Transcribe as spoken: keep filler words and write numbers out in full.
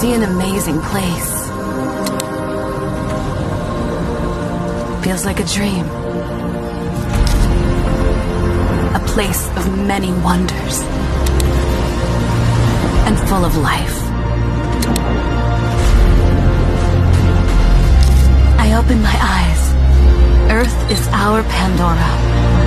see an amazing place. Feels like a dream. A place of many wonders. And full of life. I open my eyes. Earth is our Pandora.